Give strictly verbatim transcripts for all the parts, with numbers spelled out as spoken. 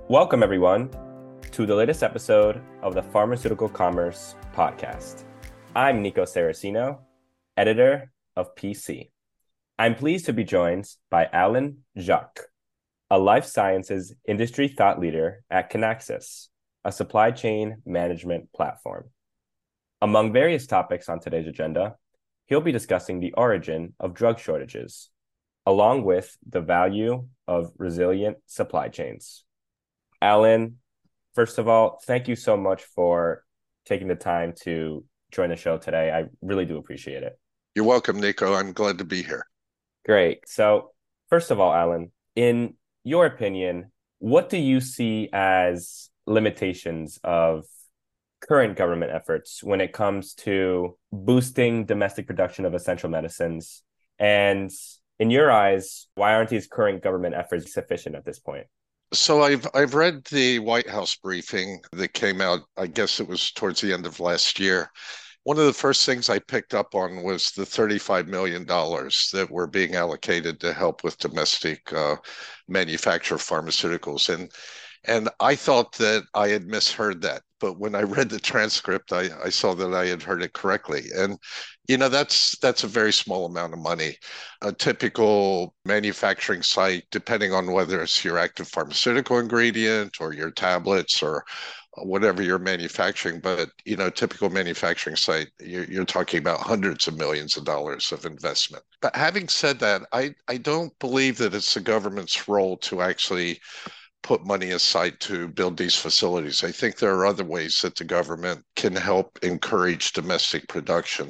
Welcome, everyone, to the latest episode of the Pharmaceutical Commerce Podcast. I'm Nico Saracino, editor of P C. I'm pleased to be joined by Alan Jacques, a life sciences industry thought leader at Kinaxis, a supply chain management platform. Among various topics on today's agenda, he'll be discussing the origin of drug shortages, along with the value of resilient supply chains. Alan, first of all, thank you so much for taking the time to join the show today. I really do appreciate it. You're welcome, Nico. I'm glad to be here. Great. So, first of all, Alan, in your opinion, what do you see as limitations of current government efforts when it comes to boosting domestic production of essential medicines? And in your eyes, why aren't these current government efforts sufficient at this point? So I've I've read the White House briefing that came out, I guess it was towards the end of last year. One of the first things I picked up on was the thirty-five million dollars that were being allocated to help with domestic uh, manufacture of pharmaceuticals. And and I thought that I had misheard that. But when I read the transcript, I, I saw that I had heard it correctly. And, you know, that's that's a very small amount of money. A typical manufacturing site, depending on whether it's your active pharmaceutical ingredient or your tablets or whatever you're manufacturing, but you know, typical manufacturing site, you're, you're talking about hundreds of millions of dollars of investment. But having said that, I, I don't believe that it's the government's role to actually put money aside to build these facilities. I think there are other ways that the government can help encourage domestic production.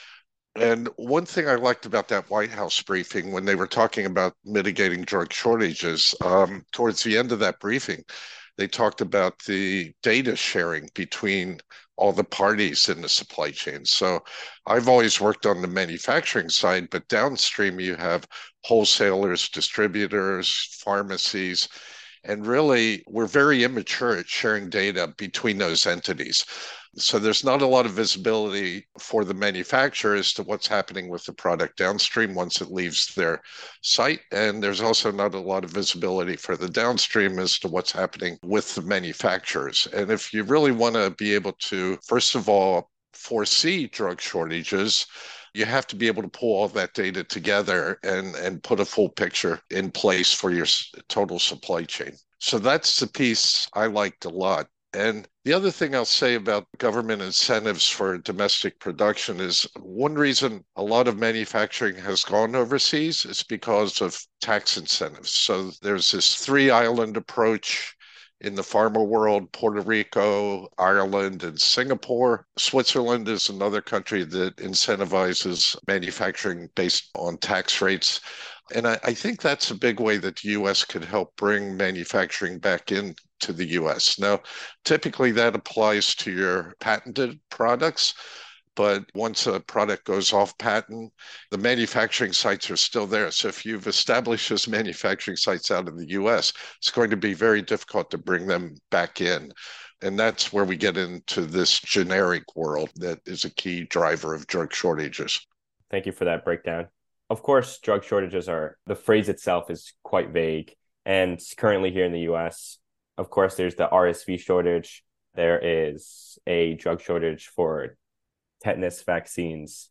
And one thing I liked about that White House briefing when they were talking about mitigating drug shortages, um, towards the end of that briefing, they talked about the data sharing between all the parties in the supply chain. So I've always worked on the manufacturing side, but downstream you have wholesalers, distributors, pharmacies, and really we're very immature at sharing data between those entities. So there's not a lot of visibility for the manufacturer as to what's happening with the product downstream once it leaves their site. And there's also not a lot of visibility for the downstream as to what's happening with the manufacturers. And if you really want to be able to, first of all, foresee drug shortages, you have to be able to pull all that data together and, and put a full picture in place for your total supply chain. So that's the piece I liked a lot. And the other thing I'll say about government incentives for domestic production is one reason a lot of manufacturing has gone overseas is because of tax incentives. So there's this three island approach in the pharma world: Puerto Rico, Ireland, and Singapore. Switzerland is another country that incentivizes manufacturing based on tax rates. And I, I think that's a big way that the U S could help bring manufacturing back in to the U S. Now, typically that applies to your patented products, but once a product goes off patent, the manufacturing sites are still there. So if you've established those manufacturing sites out in the U S, it's going to be very difficult to bring them back in. And that's where we get into this generic world that is a key driver of drug shortages. Thank you for that breakdown. Of course, drug shortages are, the phrase itself is quite vague. And currently here in the U S, of course, there's the R S V shortage. There is a drug shortage for tetanus vaccines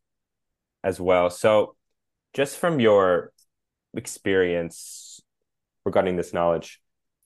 as well. So just from your experience regarding this knowledge,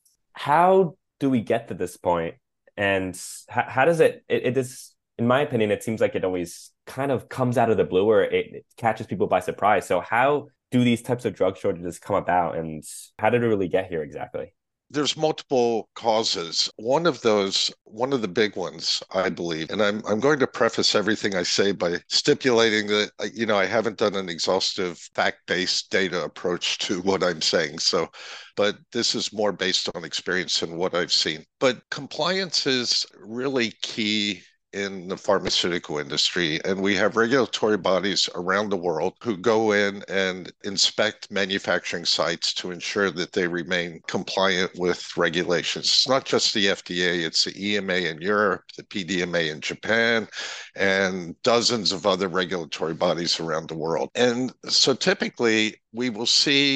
how do we get to this point? And how, how does it, it, it is, in my opinion, it seems like it always kind of comes out of the blue, or it, it catches people by surprise. So how do these types of drug shortages come about, and how did it really get here exactly? There's multiple causes. One of those, one of the big ones, I believe, and I'm I'm going to preface everything I say by stipulating that, you know, I haven't done an exhaustive fact-based data approach to what I'm saying. So, but this is more based on experience and what I've seen. But compliance is really key in the pharmaceutical industry. And we have regulatory bodies around the world who go in and inspect manufacturing sites to ensure that they remain compliant with regulations. It's not just the F D A, it's the E M A in Europe, the P D M A in Japan, and dozens of other regulatory bodies around the world. And so typically we will see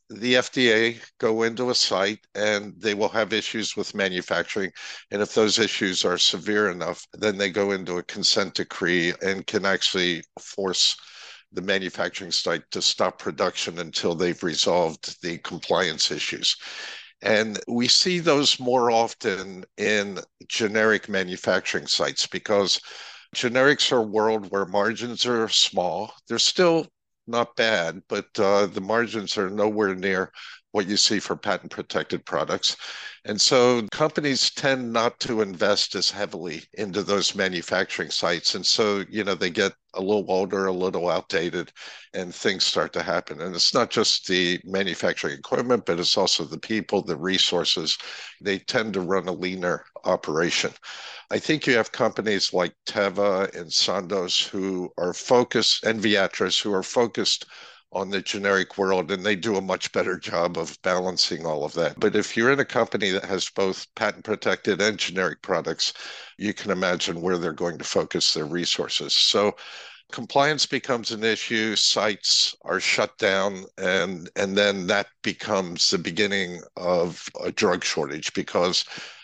the F D A go into a site and they will have issues with manufacturing. And if those issues are severe enough, then they go into a consent decree and can actually force the manufacturing site to stop production until they've resolved the compliance issues. And we see those more often in generic manufacturing sites because generics are a world where margins are small. They're still not bad, but uh, the margins are nowhere near what you see for patent protected products. And so companies tend not to invest as heavily into those manufacturing sites. And so, you know, they get a little older, a little outdated, and things start to happen. And it's not just the manufacturing equipment, but it's also the people, the resources. They tend to run a leaner operation. I think you have companies like Teva and Sandoz who are focused, and Viatris, who are focused on the generic world, and they do a much better job of balancing all of that. But if you're in a company that has both patent protected and generic products, you can imagine where they're going to focus their resources. So compliance becomes an issue, sites are shut down, and and then that becomes the beginning of a drug shortage because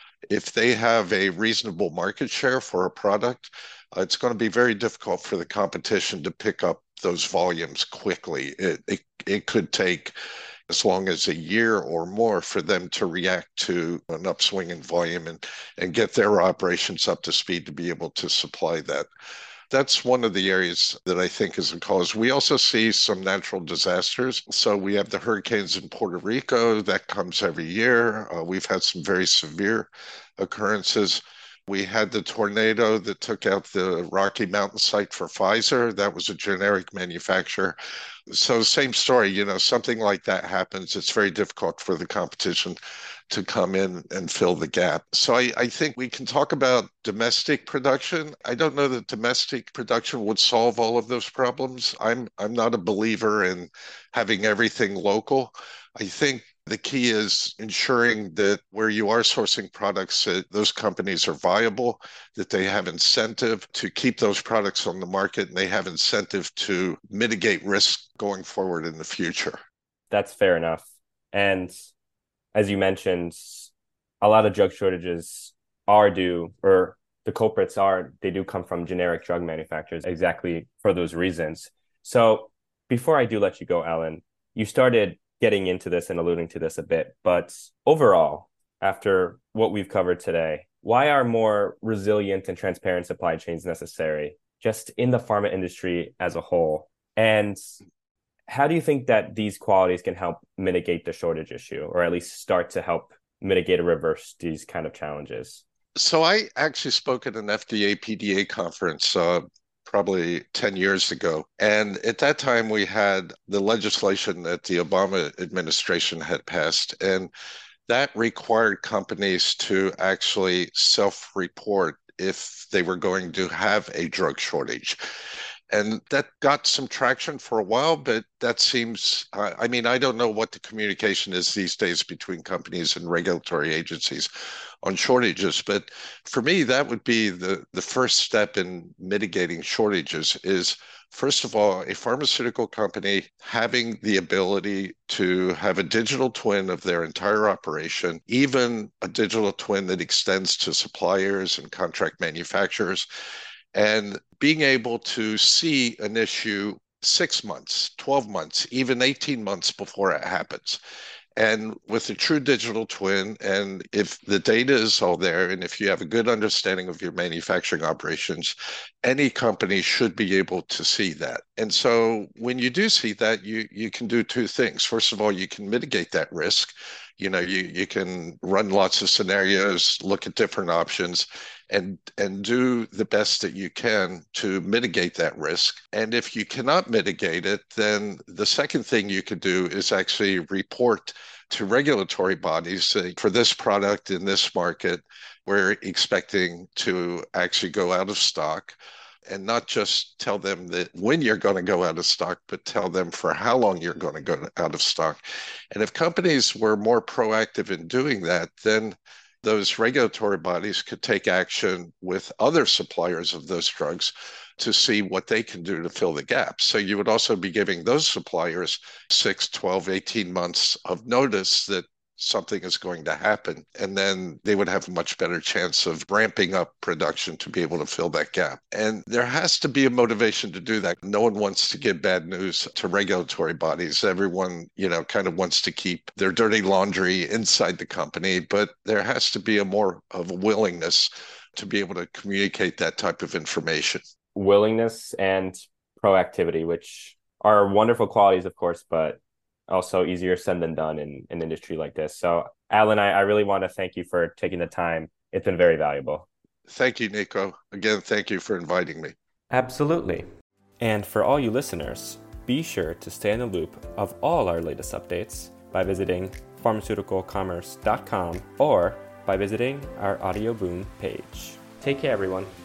if they have a reasonable market share for a product, uh, it's going to be very difficult for the competition to pick up those volumes quickly. It, it, it could take as long as a year or more for them to react to an upswing in volume and, and get their operations up to speed to be able to supply that. That's one of the areas that I think is a cause. We also see some natural disasters. So we have the hurricanes in Puerto Rico that comes every year. Uh, we've had some very severe occurrences. We had the tornado that took out the Rocky Mountain site for Pfizer. That was a generic manufacturer. So same story, you know, something like that happens. It's very difficult for the competition to come in and fill the gap. So I, I think we can talk about domestic production. I don't know that domestic production would solve all of those problems. I'm I'm not a believer in having everything local. I think the key is ensuring that where you are sourcing products, that those companies are viable, that they have incentive to keep those products on the market, and they have incentive to mitigate risk going forward in the future. That's fair enough. And as you mentioned, a lot of drug shortages are due, or the culprits are, they do come from generic drug manufacturers exactly for those reasons. So before I do let you go, Ellen, you started getting into this and alluding to this a bit, but overall, after what we've covered today, why are more resilient and transparent supply chains necessary just in the pharma industry as a whole? And how do you think that these qualities can help mitigate the shortage issue, or at least start to help mitigate or reverse these kind of challenges? So I actually spoke at an F D A P D A conference uh, probably ten years ago. And at that time, we had the legislation that the Obama administration had passed. And that required companies to actually self-report if they were going to have a drug shortage. And that got some traction for a while, but that seems, uh, I mean, I don't know what the communication is these days between companies and regulatory agencies on shortages, but for me, that would be the, the first step in mitigating shortages is, first of all, a pharmaceutical company having the ability to have a digital twin of their entire operation, even a digital twin that extends to suppliers and contract manufacturers, and being able to see an issue six months, twelve months, even eighteen months before it happens. And with a true digital twin, and if the data is all there, and if you have a good understanding of your manufacturing operations, any company should be able to see that. And so when you do see that, you you can do two things. First of all, you can mitigate that risk. You know, you you can run lots of scenarios, look at different options, and and do the best that you can to mitigate that risk. And if you cannot mitigate it, then the second thing you could do is actually report to regulatory bodies say, for this product in this market, we're expecting to actually go out of stock, and not just tell them that when you're going to go out of stock, but tell them for how long you're going to go out of stock. And if companies were more proactive in doing that, then those regulatory bodies could take action with other suppliers of those drugs to see what they can do to fill the gap. So you would also be giving those suppliers six, twelve, eighteen months of notice that something is going to happen. And then they would have a much better chance of ramping up production to be able to fill that gap. And there has to be a motivation to do that. No one wants to give bad news to regulatory bodies. Everyone, you know, kind of wants to keep their dirty laundry inside the company, but there has to be a more of a willingness to be able to communicate that type of information. Willingness and proactivity, which are wonderful qualities, of course, but also easier said than done in, in an industry like this. So, Alan, I, I really want to thank you for taking the time. It's been very valuable. Thank you, Nico. Again, thank you for inviting me. Absolutely. And for all you listeners, be sure to stay in the loop of all our latest updates by visiting pharmaceutical commerce dot com or by visiting our Audio Boom page. Take care, everyone.